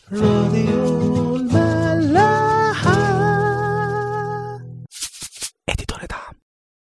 راديو الملاحة. اديتور دعم.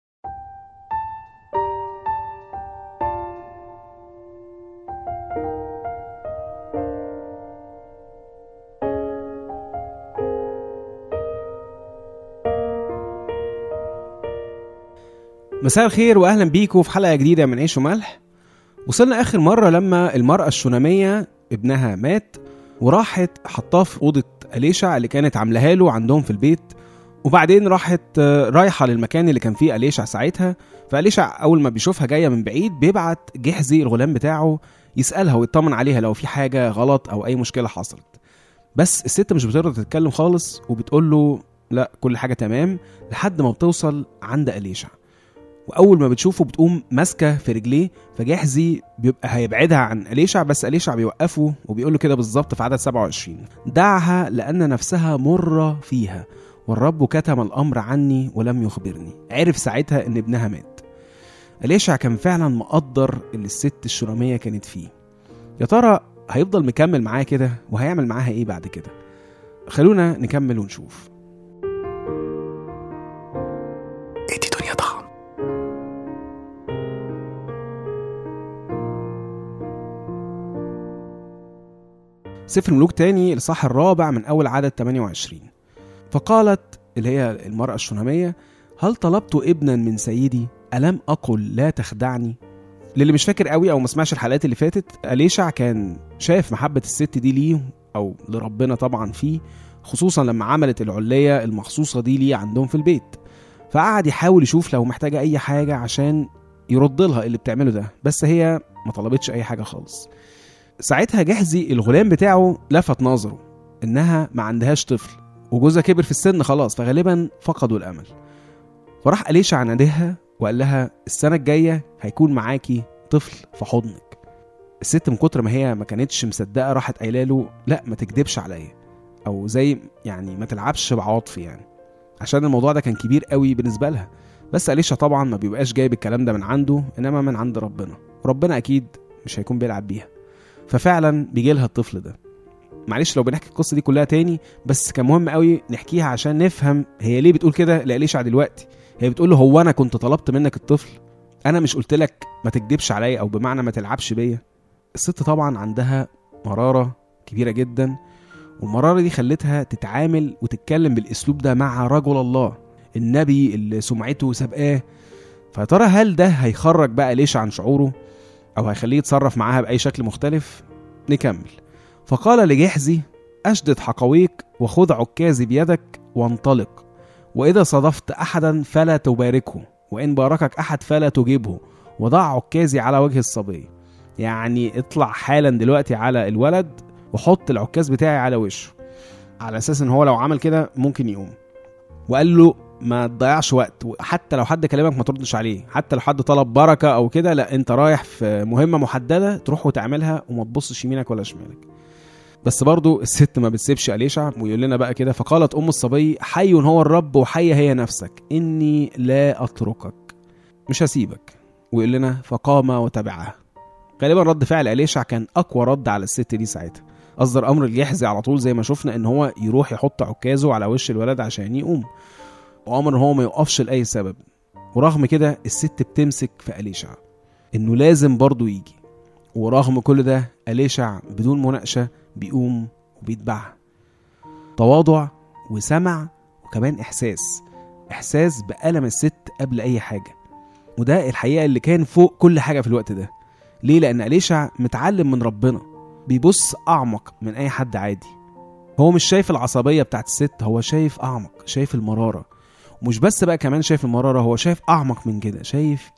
مساء الخير واهلا بيكم في حلقة جديدة من عيش وملح. وصلنا اخر مرة لما المرأة الشونامية ابنها مات وراحت حطاه في أوضة أليشع اللي كانت عاملاها له عندهم في البيت، وبعدين راحت رايحة للمكان اللي كان فيه أليشع ساعتها. فأليشع أول ما بيشوفها جاية من بعيد بيبعت جحزي الغلام بتاعه يسألها ويطمن عليها لو في حاجة غلط أو أي مشكلة حصلت. بس الست مش بتقدر تتكلم خالص وبتقول له لا كل حاجة تمام، لحد ما بتوصل عند أليشع. واول ما بتشوفه بتقوم ماسكه في رجليه، فجحزي بيبقى هيبعدها عن أليشع، بس أليشع بيوقفه وبيقول له كده بالظبط في عدد 27: دعها لان نفسها مره فيها، والرب كتم الامر عني ولم يخبرني. عرف ساعتها ان ابنها مات. أليشع كان فعلا مقدر اللي الست الشونامية كانت فيه. يا ترى هيفضل مكمل معاها كده وهيعمل معاها ايه بعد كده؟ خلونا نكمل ونشوف. سفر ملوك تاني الإصحاح الرابع من أول عدد 28. فقالت اللي هي المرأة الشونامية: هل طلبت ابنا من سيدي؟ ألم أقل لا تخدعني؟ للي مش فاكر قوي أو ما سمعش الحلقات اللي فاتت، أليشع كان شايف محبة الست دي ليه أو لربنا طبعا فيه، خصوصا لما عملت العلية المخصوصة دي ليه عندهم في البيت. فقعد يحاول يشوف لو محتاجة أي حاجة عشان يرد لها اللي بتعمله ده، بس هي ما طلبتش أي حاجة خالص. ساعتها جحزي الغلام بتاعه لفت نظره انها ما عندهاش طفل وجوزها كبر في السن خلاص، فغالبا فقدوا الامل. فراح أليشع ناديها وقال لها السنة الجاية هيكون معاكي طفل في حضنك. الست من كتر ما هي ما كانتش مصدقة راحت قايله له لا ما تكدبش عليا، او زي يعني ما تلعبش بعواطفي، يعني عشان الموضوع ده كان كبير قوي بالنسبة لها. بس أليشع طبعا ما بيبقاش جايب الكلام ده من عنده، انما من عند ربنا. ربنا اكيد مش هيكون بيلعب بيها. ففعلا بيجي لها الطفل ده. معلش لو بنحكي القصة دي كلها تاني، بس كان مهم قوي نحكيها عشان نفهم هي ليه بتقول كده لأليشع دلوقتي. هي بتقول له هو أنا كنت طلبت منك الطفل؟ أنا مش قلت لك ما تكدبش عليا، أو بمعنى ما تلعبش بيا؟ الست طبعا عندها مرارة كبيرة جدا، والمرارة دي خلتها تتعامل وتتكلم بالأسلوب ده مع رجل الله النبي اللي سمعته سبقاه. فترى هل ده هيخرج بقى أليشع عن شعوره أو هيخليه يتصرف معاها بأي شكل مختلف؟ نكمل. فقال لجحزي: أشدد حقويك وخذ عكازي بيدك وانطلق، وإذا صادفت أحدا فلا تباركه، وإن باركك أحد فلا تجيبه، وضع عكازي على وجه الصبي. يعني اطلع حالا دلوقتي على الولد وحط العكاز بتاعي على وشه، على أساس إن هو لو عمل كده ممكن يقوم. وقال له ما تضيعش وقت، وحتى لو حد كلمك ما تردش عليه، حتى لو حد طلب بركة أو كده، لا انت رايح في مهمة محددة تروح وتعملها وما تبصش يمينك ولا شمالك. بس برضو الست ما بتسيبش أليشع ويقول لنا بقى كده: فقالت أم الصبي: حي هو الرب وحي هي نفسك، إني لا أتركك، مش هسيبك. ويقول لنا: فقام وتبعها. غالبا رد فعل أليشع كان أقوى رد على الست دي ساعتها. أصدر أمر الجحزي على طول زي ما شفنا إن هو يروح يحط عكازه على وش الولد عشان يقوم، وأمر هو ما يوقفش لأي سبب. ورغم كده الست بتمسك في أليشع إنه لازم برضو يجي، ورغم كل ده أليشع بدون مناقشة بيقوم وبيتبعها. تواضع وسمع وكمان إحساس بألم الست قبل أي حاجة، وده الحقيقة اللي كان فوق كل حاجة في الوقت ده. ليه؟ لأن أليشع متعلم من ربنا، بيبص أعمق من أي حد عادي. هو مش شايف العصبية بتاعت الست، هو شايف أعمق، شايف المرارة. ومش بس بقى كمان شايف المرارة، هو شايف أعمق من كده، شايف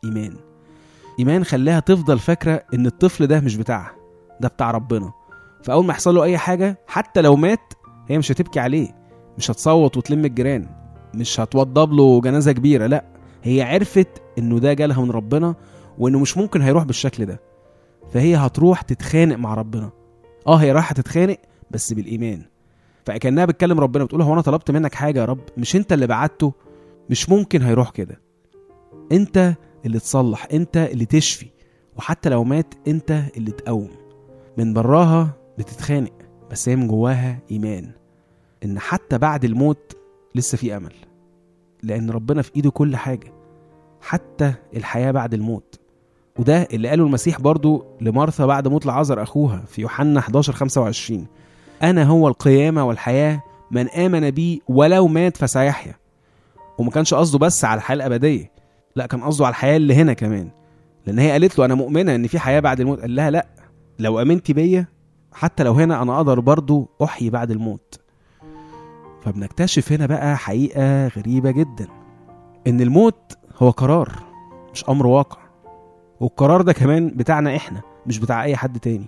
إيمان خلاها تفضل فاكرة إن الطفل ده مش بتاعها، ده بتاع ربنا. فأول ما يحصل له أي حاجة حتى لو مات هي مش هتبكي عليه، مش هتصوت وتلم الجيران، مش هتوضب له جنازة كبيرة، لا، هي عرفت إنه ده جالها من ربنا وإنه مش ممكن هيروح بالشكل ده. فهي هتروح تتخانق مع ربنا. هي رايحة تتخانق بس بالإيمان. فكأنها بتكلم ربنا بتقول: هو أنا طلبت منك حاجة يا رب؟ مش أنت اللي بعته؟ مش ممكن هيروح كده، أنت اللي تصلح، أنت اللي تشفي، وحتى لو مات أنت اللي تقوم. من براها بتتخانق، بس هي من جواها إيمان إن حتى بعد الموت لسه في أمل، لأن ربنا في إيده كل حاجة، حتى الحياة بعد الموت. وده اللي قاله المسيح برضو لمارثا بعد موت لعازر أخوها في يوحنا 11:25: أنا هو القيامة والحياة، من آمن بي ولو مات فسيحيا. وما كانش قصده بس على الحياة الأبدية، لا كان قصده على الحياة اللي هنا كمان، لأن هي قالت له أنا مؤمنة إن في حياة بعد الموت. قال لها لا، لو أمنتي بيا حتى لو هنا أنا أقدر برضو أحيي بعد الموت. فبنكتشف هنا بقى حقيقة غريبة جدا، إن الموت هو قرار مش أمر واقع، والقرار ده كمان بتاعنا إحنا مش بتاع أي حد تاني.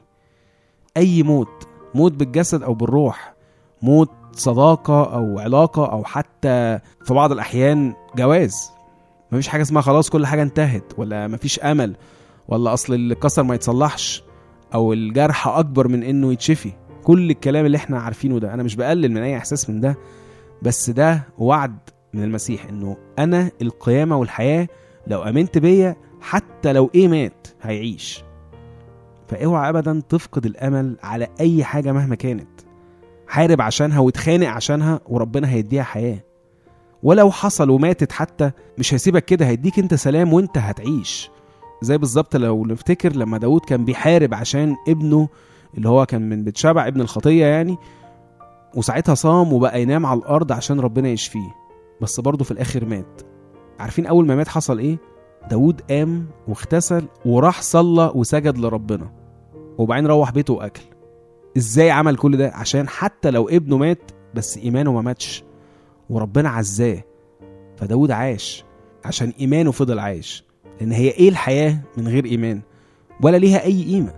أي موت، موت بالجسد أو بالروح، موت صداقة أو علاقة، أو حتى في بعض الأحيان جواز، مفيش حاجة اسمها خلاص كل حاجة انتهت، ولا مفيش أمل، ولا أصل اللي اتكسر ما يتصلحش، أو الجرح أكبر من إنه يتشفي. كل الكلام اللي احنا عارفينه ده، أنا مش بقلل من أي إحساس من ده، بس ده وعد من المسيح إنه أنا القيامة والحياة، لو أمنت بيا حتى لو إيه مات هيعيش. فاوعى أبدا تفقد الأمل على أي حاجة مهما كانت، حارب عشانها وتخانق عشانها وربنا هيديها حياة. ولو حصل وماتت حتى مش هيسيبك كده، هيديك انت سلام وانت هتعيش. زي بالظبط لو نفتكر لما داود كان بيحارب عشان ابنه اللي هو كان من بيت شبع ابن الخطية يعني، وساعتها صام وبقى ينام على الأرض عشان ربنا يشفيه، بس برضه في الآخر مات. عارفين أول ما مات حصل إيه؟ داود قام واغتسل وراح صلى وسجد لربنا، وبعدين روح بيته وأكل. إزاي عمل كل ده؟ عشان حتى لو ابنه مات بس إيمانه ما ماتش وربنا عزاه. فداود عاش عشان إيمانه فضل عايش، لأن هي إيه الحياة من غير إيمان؟ ولا ليها أي قيمة.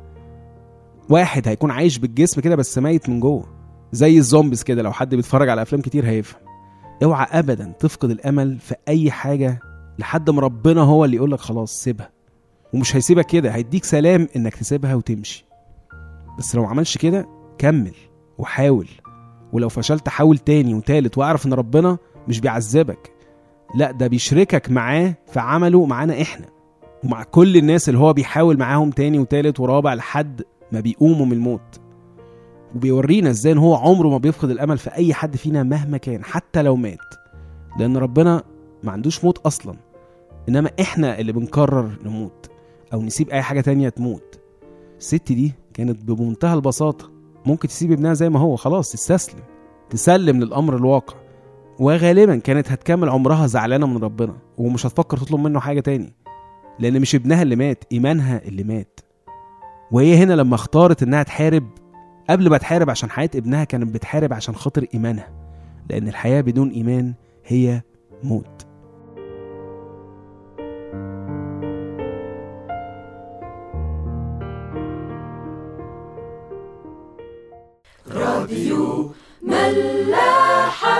واحد هيكون عايش بالجسم كده بس ميت من جوه، زي الزومبيز كده، لو حد بيتفرج على أفلام كتير هيفهم. اوعى أبدا تفقد الأمل في أي حاجة لحد ما ربنا هو اللي يقولك خلاص سيبها. ومش هيسيبك كده، هيديك سلام إنك تسيبها وتمشي. بس لو عملش كده كمل وحاول، ولو فشلت حاول تاني وتالت، واعرف ان ربنا مش بيعذبك، لا ده بيشركك معاه في عمله معانا احنا ومع كل الناس اللي هو بيحاول معاهم تاني وتالت ورابع لحد ما بيقوموا من الموت. وبيورينا ازاي ان هو عمره ما بيفقد الامل في اي حد فينا مهما كان، حتى لو مات، لان ربنا ما عندوش موت اصلا، انما احنا اللي بنقرر نموت او نسيب اي حاجة تانية تموت. الست دي كانت بمنتهى البساطة ممكن تسيب ابنها زي ما هو، خلاص تسلم للأمر الواقع، وغالبا كانت هتكمل عمرها زعلانة من ربنا ومش هتفكر تطلب منه حاجة تاني، لأن مش ابنها اللي مات، إيمانها اللي مات. وهي هنا لما اختارت إنها تحارب، قبل ما تحارب عشان حياة ابنها كانت بتحارب عشان خاطر إيمانها، لأن الحياة بدون إيمان هي موت. راديو ملاحة.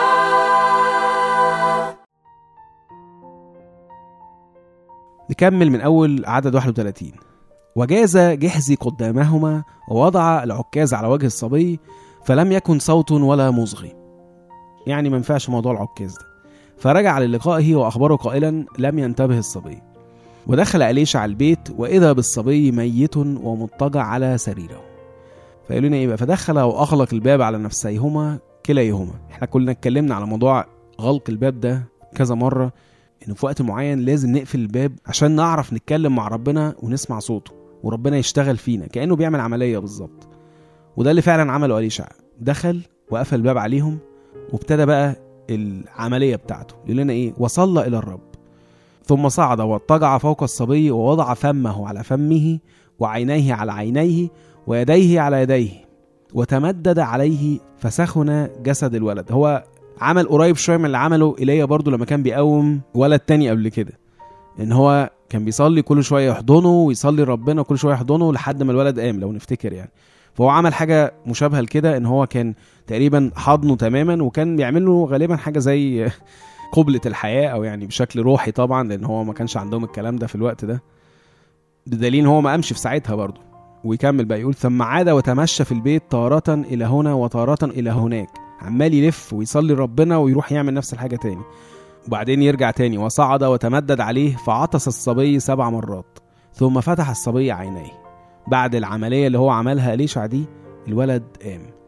نكمل من أول عدد 31. وجاز جحزي قدامهما ووضع العكاز على وجه الصبي فلم يكن صوت ولا مصغي. يعني ما ينفعش موضوع العكاز ده. فرجع للقائه وأخبره قائلا لم ينتبه الصبي. ودخل أليشع البيت وإذا بالصبي ميت ومضطجع على سريره. فقالوا لنا ايه بقى؟ فدخل واغلق الباب على نفسيهما كليهما. احنا كلنا اتكلمنا على موضوع غلق الباب ده كذا مره، انه في وقت معين لازم نقفل الباب عشان نعرف نتكلم مع ربنا ونسمع صوته وربنا يشتغل فينا كأنه بيعمل عمليه بالظبط. وده اللي فعلا عمله أليشع، دخل وقفل الباب عليهم وابتدى بقى العمليه بتاعته. يقول لنا ايه؟ وصلى الى الرب ثم صعد واضطجع فوق الصبي ووضع فمه على فمه وعينيه على عينيه ويديه على يديه وتمدد عليه فسخن جسد الولد. هو عمل قريب شوية من اللي عمله إيليا برضو لما كان بيقوم ولد تاني قبل كده، إن هو كان بيصلي كل شوية يحضنه ويصلي ربنا كل شوية يحضنه لحد ما الولد قام لو نفتكر يعني. فهو عمل حاجة مشابهة لكده، إن هو كان تقريبا حضنه تماما وكان بيعمله غالبا حاجة زي قبلة الحياة أو يعني بشكل روحي طبعا، لأن هو ما كانش عندهم الكلام ده في الوقت ده، بدليل هو ما قامش في ساعتها برضو. ويكمل بقى يقول ثم عاد وتمشى في البيت تارة إلى هنا وتارة إلى هناك، عمال يلف ويصلي ربنا ويروح يعمل نفس الحاجة تاني، وبعدين يرجع تاني. وصعد وتمدد عليه فعطس الصبي 7 مرات ثم فتح الصبي عينيه. بعد العملية اللي هو عملها أليشع دي الولد قام.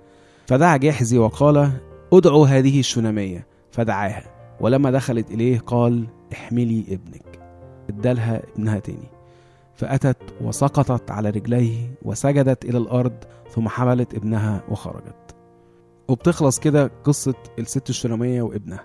فدعا جاحزي وقال ادعوا هذه الشونامية، فدعاها، ولما دخلت إليه قال احملي ابنك. ادالها ابنها تاني، فأتت وسقطت على رجليه وسجدت إلى الأرض، ثم حملت ابنها وخرجت. وبتخلص كده قصة الست الشونامية وابنها.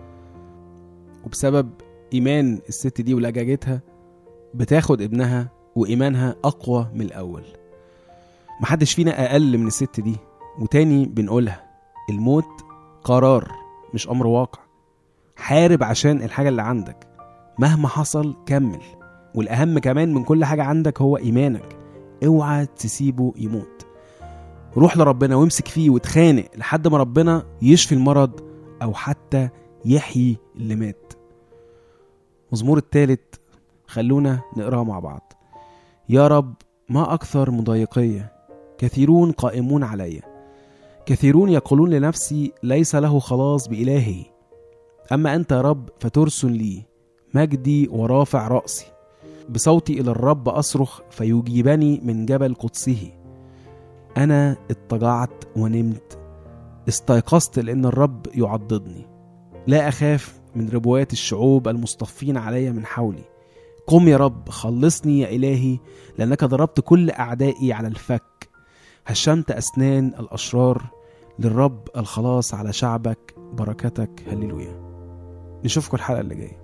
وبسبب إيمان الست دي ولجاجتها بتاخد ابنها، وإيمانها أقوى من الأول. محدش فينا أقل من الست دي. وتاني بنقولها، الموت قرار مش أمر واقع. حارب عشان الحاجة اللي عندك، مهما حصل كمل. والأهم كمان من كل حاجة عندك هو إيمانك، اوعى تسيبه يموت. روح لربنا وامسك فيه وتخانق لحد ما ربنا يشفي المرض أو حتى يحيي اللي مات. مزمور الثالث خلونا نقرأه مع بعض. يا رب ما أكثر مضايقية، كثيرون قائمون علي، كثيرون يقولون لنفسي ليس له خلاص بإلهه. أما أنت يا رب فترسل لي مجدي ورافع رأسي. بصوتي إلى الرب أصرخ فيجيبني من جبل قدسه. أنا اضطجعت ونمت، استيقظت لأن الرب يعضدني. لا أخاف من ربوات الشعوب المصطفين علي من حولي. قم يا رب خلصني يا إلهي، لأنك ضربت كل أعدائي على الفك. هشمت أسنان الأشرار، للرب الخلاص على شعبك، بركتك هللويا. نشوفكم الحلقة اللي جاية.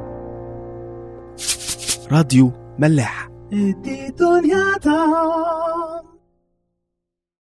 راديو ملاح. دي دنيا